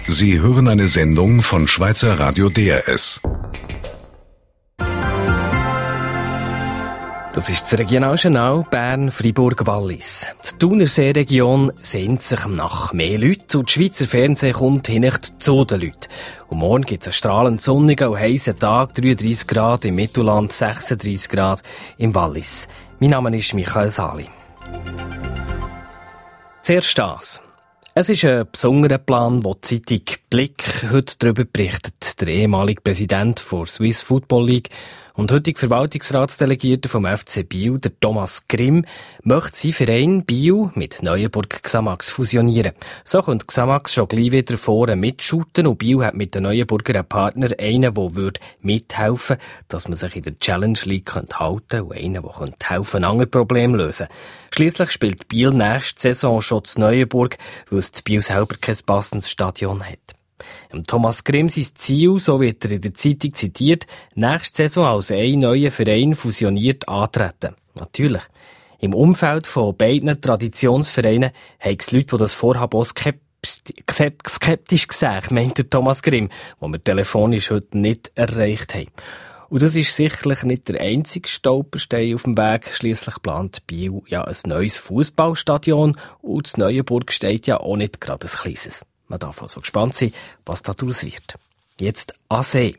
Sie hören eine Sendung von Schweizer Radio DRS. Das ist das Regionaljournal Bern-Fribourg-Wallis. Die Thunerseeregion sehnt sich nach mehr Leuten und das Schweizer Fernsehen kommt nicht zu den Leuten. Und morgen gibt es einen strahlend sonnigen und heissen Tag, 33 Grad im Mittelland, 36 Grad im Wallis. Mein Name ist Michael Sali. Zuerst das. Es ist ein besonderer Plan, den die Zeitung Blick heute darüber berichtet. Der ehemalige Präsident der Swiss Football League und heutige Verwaltungsratsdelegierte vom FC Biel, der Thomas Grimm, möchte seinen Verein Biel mit Neuenburg Xamax fusionieren. So kommt Xamax schon gleich wieder vorne mitschuten und Biel hat mit den Neuenburger einen Partner, einen, der mithelfen würde, dass man sich in der Challenge League halten könnte und einen, der helfen könnte, andere Probleme lösen. Schliesslich spielt Biel nächste Saison schon zu Neuenburg, weil es Biel selber kein passendes Stadion hat. Thomas Grimm sein Ziel, so wird er in der Zeitung zitiert, nächste Saison als ein neuer Verein fusioniert antreten. Natürlich. Im Umfeld von beiden Traditionsvereinen haben es Leute, die das Vorhaben auch skeptisch gesehen, meint der Thomas Grimm, den wir telefonisch heute nicht erreicht haben. Und das ist sicherlich nicht der einzige Stolperstein auf dem Weg. Schliesslich plant Biel ja ein neues Fußballstadion und das Neuenburg steht ja auch nicht gerade ein kleines. Man darf also gespannt sein, was daraus wird. Jetzt an See.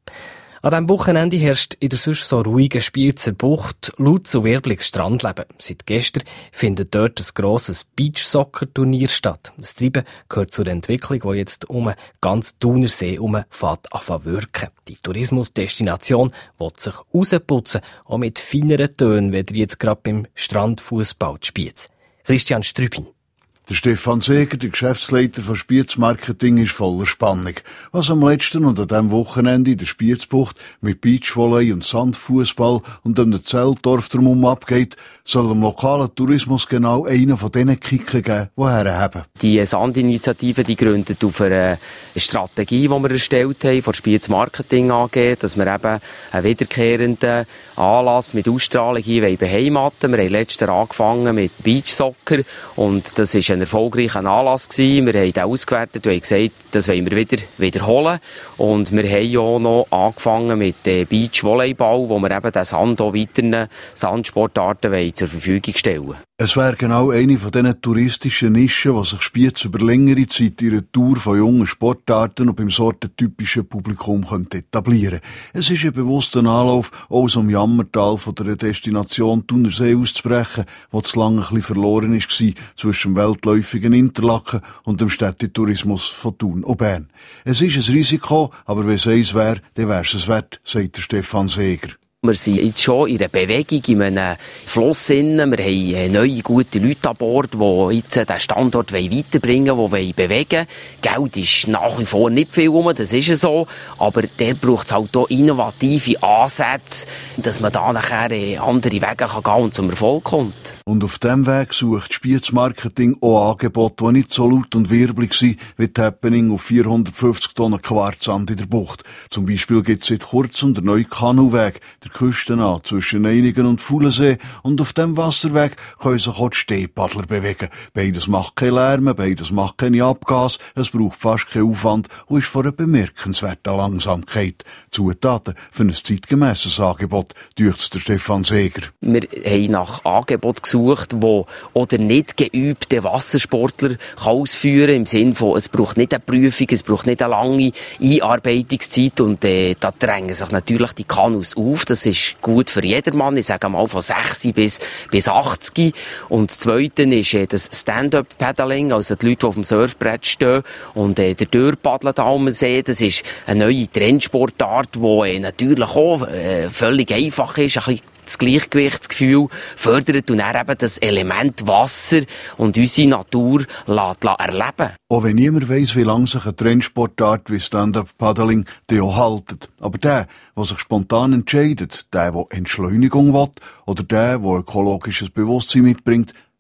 An diesem Wochenende herrscht in der sonst so ruhigen Spielzer Bucht laut und wirbliches Strandleben. Seit gestern findet dort ein grosses Beachsoccer-Turnier statt. Das Treiben gehört zur Entwicklung, die jetzt um ganz Thunersee herum anfängt wirken. Die Tourismusdestination will sich rausputzen, auch mit feineren Tönen, wie jetzt gerade beim Strandfußball Spiez. Christian Strübin. Der Stefan Seeger, der Geschäftsleiter von Spiez Marketing, ist voller Spannung. Was am letzten und an diesem Wochenende in der Spiezbucht mit Beachvolley und Sandfußball und einem Zeltdorf drumherum abgeht, soll dem lokalen Tourismus genau einen von diesen Kicken geben, die herhaben. Die Sandinitiative, die gründet auf einer Strategie, die wir erstellt haben, von Spiez Marketing AG, dass wir eben einen wiederkehrenden Anlass mit Ausstrahlung hier beheimaten. Wir haben letztes Jahr angefangen mit Beachsoccer und das ist ein erfolgreicher Anlass gewesen. Wir haben den ausgewertet und haben gesagt, das wollen wir wiederholen. Und wir haben ja auch noch angefangen mit Beachvolleyball, wo wir eben den Sand auch weiteren Sandsportarten zur Verfügung stellen. Es wäre genau eine von diesen touristischen Nischen, die sich Spiez über längere Zeit ihre Tour von jungen Sportarten und beim sortentypischen Publikum etablieren könnte. Es ist ein bewusster Anlauf, auch aus dem Jammertal von der Destination Thunersee auszubrechen, wo zu lange ein bisschen verloren war zwischen dem weltläufigen Interlaken und dem Städtetourismus von Thun und Bern. Es ist ein Risiko, aber wenn es eins wäre, dann wäre es wert, sagt der Stefan Seeger. Wir sind jetzt schon in einer Bewegung, in einem Fluss. Wir haben neue, gute Leute an Bord, die jetzt den Standort weiterbringen wollen, die bewegen. Geld ist nach wie vor nicht viel rum, das ist ja so. Aber der braucht es halt auch innovative Ansätze, dass man da nachher andere Wege gehen kann und zum Erfolg kommt. Und auf diesem Weg sucht Spiez Marketing auch Angebote, die nicht so laut und wirbelig sind wie die Happening auf 450 Tonnen Quarzsand in der Bucht. Zum Beispiel gibt es seit kurzem den neuen Kanuweg, der Küste an, zwischen Einigen und Fuhlensee. Und auf diesem Wasserweg können sich auch die Stehpaddler bewegen. Beides macht keinen Lärm, beides macht keine Abgase, es braucht fast keinen Aufwand und ist von einer bemerkenswerten Langsamkeit. Zutaten für ein zeitgemässes Angebot, dürft der Stefan Seeger. Wir haben nach Angeboten gesucht, wo oder nicht geübte Wassersportler ausführen kann, im Sinne von, es braucht nicht eine Prüfung, es braucht nicht eine lange Einarbeitungszeit und da drängen sich natürlich die Kanus auf. Das ist gut für jedermann, ich sage mal von 6 bis 80. Und das Zweite ist das Stand-up-Paddling, also die Leute, die auf dem Surfbrett stehen und der Dörrpaddeln da am See, das ist eine neue Trendsportart, die natürlich auch völlig einfach ist, ein bisschen das Gleichgewichtsgefühl fördert und dann eben das Element Wasser und unsere Natur erleben. Auch wenn niemand weiss, wie lange sich eine Trendsportart wie Stand-up-Paddling auch haltet. Aber der sich spontan entscheidet, der Entschleunigung will oder der ökologisches Bewusstsein mitbringt,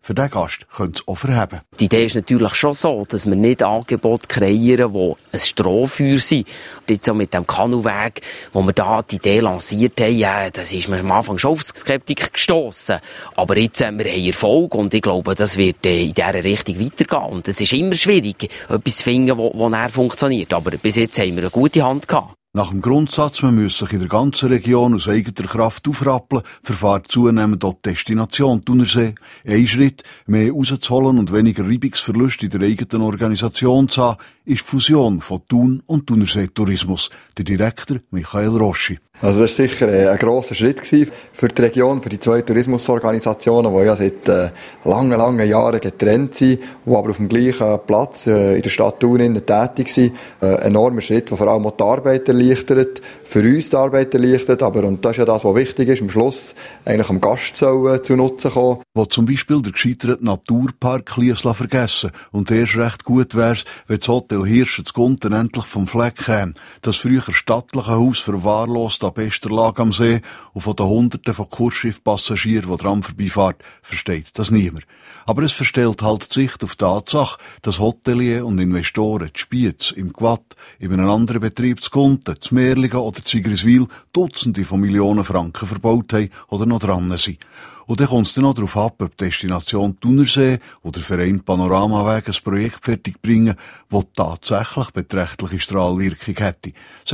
Für diesen Gast könnte es auch verheben. Die Idee ist natürlich schon so, dass wir nicht Angebote kreieren, die ein Strohfeuer sind. Jetzt auch mit dem Kanuweg, wo wir da die Idee lanciert haben, ja, das ist mir am Anfang schon auf die Skeptik gestossen. Aber jetzt haben wir Erfolg und ich glaube, das wird in dieser Richtung weitergehen. Und es ist immer schwierig, etwas zu finden, das näher funktioniert. Aber bis jetzt haben wir eine gute Hand gehabt. Nach dem Grundsatz, man müsse sich in der ganzen Region aus eigener Kraft aufrappeln, verfahrt zunehmend auch die Destination Thunersee. Ein Schritt, mehr rauszuholen und weniger Reibungsverluste in der eigenen Organisation zu haben, ist die Fusion von Thun und Thunersee Tourismus. Der Direktor Michael Roschi. Also das war sicher ein grosser Schritt für die Region, für die zwei Tourismusorganisationen, die ja seit langen Jahren getrennt sind, die aber auf dem gleichen Platz in der Stadt Thun tätig sind. Ein enormer Schritt, der vor allem auch die Arbeit erleichtert, für uns die Arbeit erleichtert, und das ist ja das, was wichtig ist, am Schluss eigentlich am Gast zu Nutzen kommen. Wo zum Beispiel der gescheiterte Naturpark Liesla vergessen und erst recht gut wär's, wenn das Hotel Hirsch zu Gunten endlich vom Fleck käme. Das früher stattliche Haus verwahrlost an bester Lage am See und von den Hunderten von Kursschiffpassagieren, die dran vorbeifahren, versteht das niemand. Aber es verstellt halt die Sicht auf die Tatsache, dass Hotelier und Investoren die Spiez, im Gwatt, in einem anderen Betrieb zu Gunten, zu Merlingen oder Zigriswil Dutzende von Millionen Franken verbaut haben oder noch dran sind. Und dann kommt es dann noch darauf ab, ob die Destination Thunersee oder der Verein Panoramaweg ein Projekt fertigbringen, das tatsächlich beträchtliche Strahlwirkung hätte.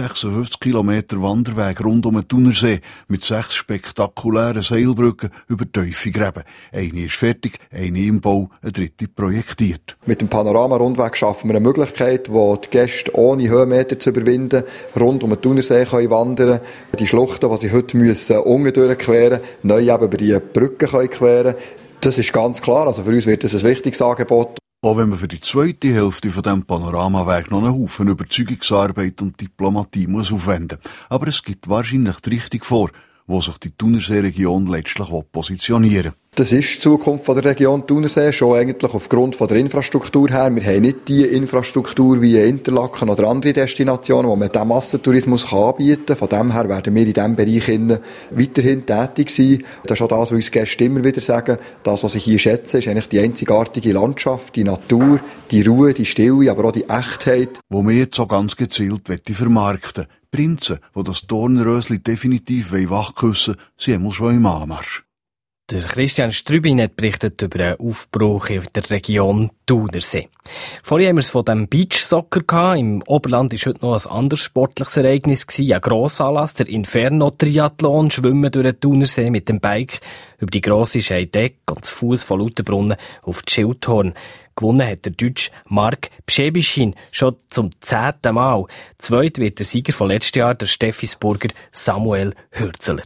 56 Kilometer Wanderweg rund um den Thunersee mit 6 spektakulären Seilbrücken über tiefe Gräben. Eine ist fertig, eine im Bau, eine dritte projektiert. Mit dem Panorama-Rundweg schaffen wir eine Möglichkeit, wo die Gäste ohne Höhenmeter zu überwinden rund um den Thunersee wandern können. Die Schluchten, die sie heute unten durchqueren müssen, neu eben über die Brücken queren. Das ist ganz klar. Also für uns wird das ein wichtiges Angebot. Auch wenn man für die zweite Hälfte von diesem Panoramaweg noch einen Haufen Überzeugungsarbeit und Diplomatie muss aufwenden. Aber es gibt wahrscheinlich die Richtung vor, wo sich die Thunersee-Region letztlich positionieren will. Das ist die Zukunft der Region Thunersee, schon eigentlich aufgrund von der Infrastruktur her. Wir haben nicht die Infrastruktur wie Interlaken oder andere Destinationen, wo man den Massentourismus anbieten kann. Von dem her werden wir in diesem Bereich weiterhin tätig sein. Das ist auch das, was uns Gäste immer wieder sagen. Das, was ich hier schätze, ist eigentlich die einzigartige Landschaft, die Natur, die Ruhe, die Stille, aber auch die Echtheit. Wo wir jetzt so ganz gezielt vermarkten. Prinzen, die das Dornrösli definitiv wachküssen, sind einmal schon im Anmarsch. Der Christian Strübin hat berichtet über einen Aufbruch in der Region Thunersee. Vorher haben wir es von dem Beachsoccer gehabt. Im Oberland war heute noch ein anderes sportliches Ereignis gewesen. Ein Grossanlass, der Inferno-Triathlon, Schwimmen durch den Thunersee mit dem Bike über die grosse Scheideck und zu Fuss von Lauterbrunnen auf die Schildhorn. Gewonnen hat der Deutsche Mark Pschebischin schon zum 10. Mal. Zweit wird der Sieger von letztes Jahr, der Steffisburger Samuel Hürzeler.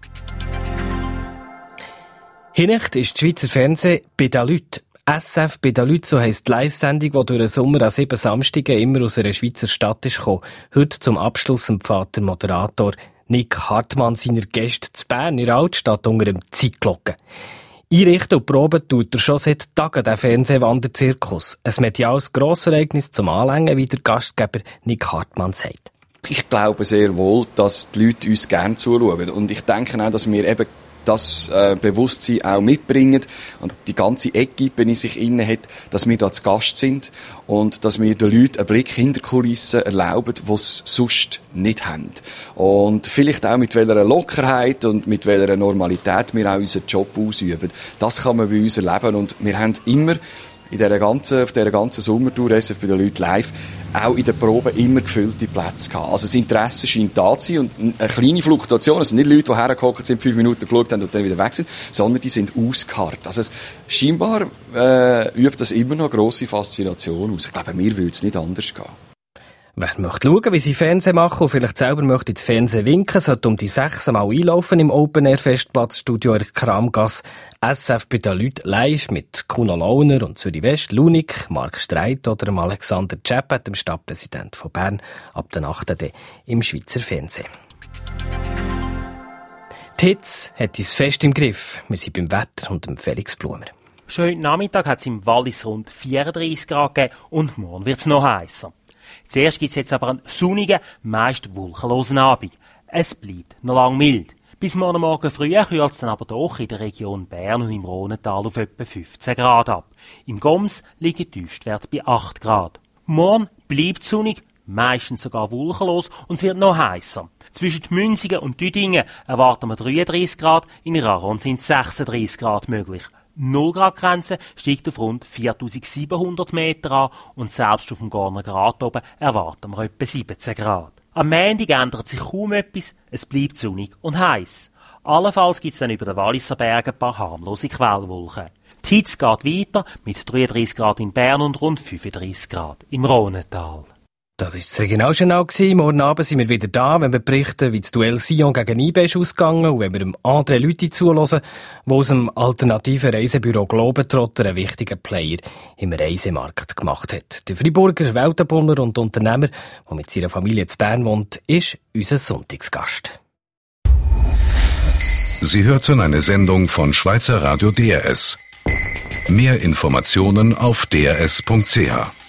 Hinecht ist das Schweizer Fernsehen bei den Leuten. SF bei den Leuten, so heisst die Live-Sendung, die durch den Sommer an 7 Samstagen immer aus einer Schweizer Stadt ist gekommen. Heute zum Abschluss empfiehlt der Moderator Nick Hartmann seiner Gäste zu Bern in der Altstadt unter dem Zeitglocken. Einrichten und proben tut er schon seit Tagen den Fernsehwanderzirkus. Ein mediales Grossereignis zum Anlängen, wie der Gastgeber Nick Hartmann sagt. Ich glaube sehr wohl, dass die Leute uns gerne zuschauen. Und ich denke auch, dass wir eben das Bewusstsein auch mitbringen und die ganze Equipe in sich inne hat, dass wir da zu Gast sind und dass wir den Leuten einen Blick hinter die Kulissen erlauben, die sie sonst nicht haben. Und vielleicht auch mit welcher Lockerheit und mit welcher Normalität wir auch unseren Job ausüben. Das kann man bei uns erleben und wir haben immer auf dieser ganzen Sommertour SF bei den Leuten live auch in der Probe immer gefüllte Plätze gehabt. Also das Interesse scheint da zu sein und eine kleine Fluktuation, also nicht Leute, die hergehockt sind, 5 Minuten geschaut haben und dann wieder weg sind, sondern die sind ausgeharrt. Also scheinbar übt das immer noch eine grosse Faszination aus. Ich glaube, mir würde es nicht anders gehen. Wer möchte schauen, wie sie Fernsehen machen und vielleicht selber möchte ins Fernsehen winken, sollte um die 6 Mal einlaufen im Open-Air-Festplatzstudio in der Kramgasse. SF bei den Leuten live mit Kuno Launer und Zürich West, Lunik, Marc Streit oder dem Alexander Czeppet, dem Stadtpräsident von Bern, ab der 8. im Schweizer Fernsehen. Die Hitze hat uns fest im Griff. Wir sind beim Wetter und dem Felix Blumer. Schon heute Nachmittag hat es im Wallis rund 34 Grad gegeben und morgen wird es noch heißer. Zuerst gibt es jetzt aber einen sonnigen, meist wolkenlosen Abend. Es bleibt noch lang mild. Bis morgen früh kühlt es dann aber doch in der Region Bern und im Rhonental auf etwa 15 Grad ab. Im Goms liegen die Tiefstwerte bei 8 Grad. Morgen bleibt sonnig, meistens sogar wolkenlos und es wird noch heißer. Zwischen Münsingen und Düdingen erwarten wir 33 Grad, in Raron sind 36 Grad möglich. 0 Grad Grenze steigt auf rund 4700 Meter an und selbst auf dem Gorner Grat oben erwarten wir etwa 17 Grad. Am Montag ändert sich kaum etwas, es bleibt sonnig und heiß. Allenfalls gibt es dann über den Walliser Bergen ein paar harmlose Quellwolken. Die Hitze geht weiter mit 33 Grad in Bern und rund 35 Grad im Rhonental. Das war das Regionaljournal. Morgen Abend sind wir wieder da, wenn wir berichten, wie das Duell Sion gegen IB ist ausgegangen und wenn wir dem André Lüthi zuhören, der aus dem alternativen Reisebüro Globetrotter einen wichtigen Player im Reisemarkt gemacht hat. Der Freiburger Weltenbummler und Unternehmer, der mit seiner Familie zu Bern wohnt, ist unser Sonntagsgast. Sie hörten eine Sendung von Schweizer Radio DRS. Mehr Informationen auf drs.ch.